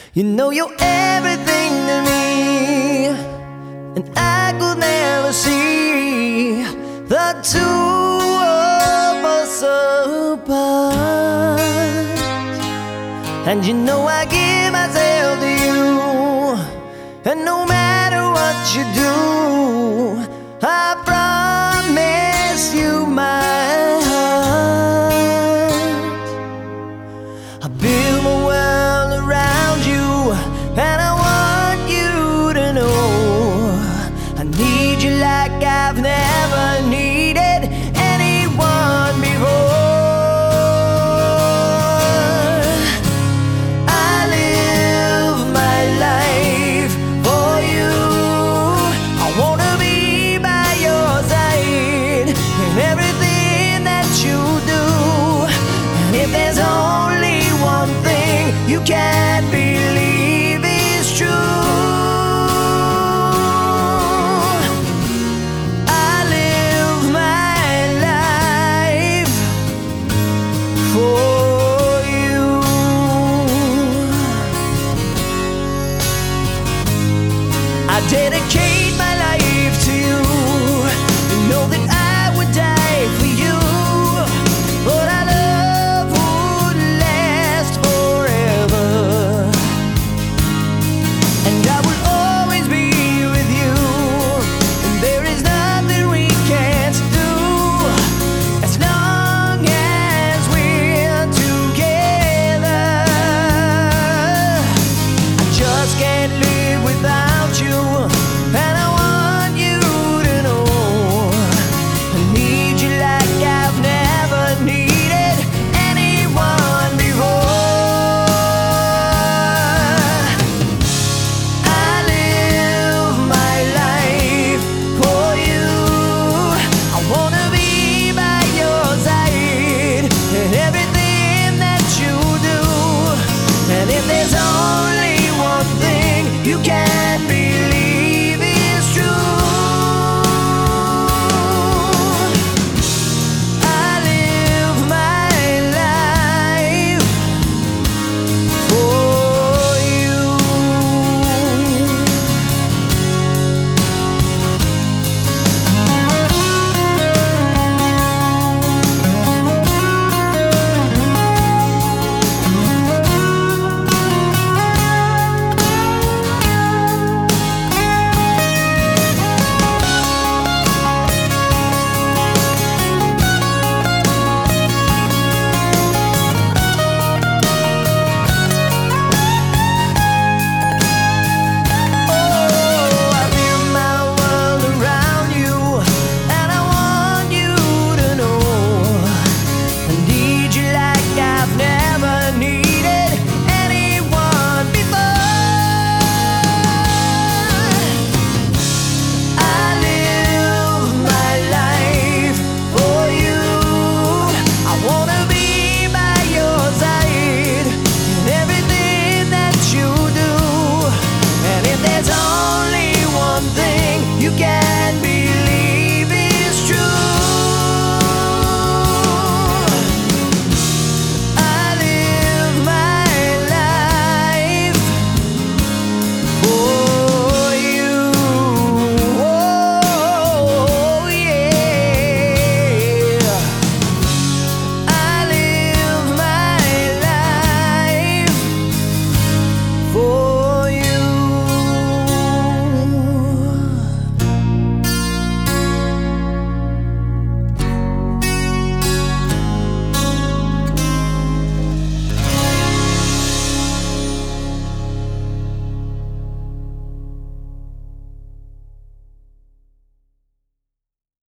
You know you're everything to me, and I could never see the two of us apart. And you know I give myself to you, and no matter what you do, I promise you my heart. I build my world around you, and I want you to know I need you like I've never needed anyone before. I live my life for you. I wanna be by your side in everything that you do. And if there's only one thing you can't believe is true, I live my life for you. I dedicate my life to you. You know that I would die for you, but our love would last forever. And I will always be with you, and there is nothing we can't do as long as we're together. I just can't live without you, and I want you to know I need you like I've never needed anyone before. I live my life for you. I wanna be by your side in everything that you do. And if there's only one thing you can't be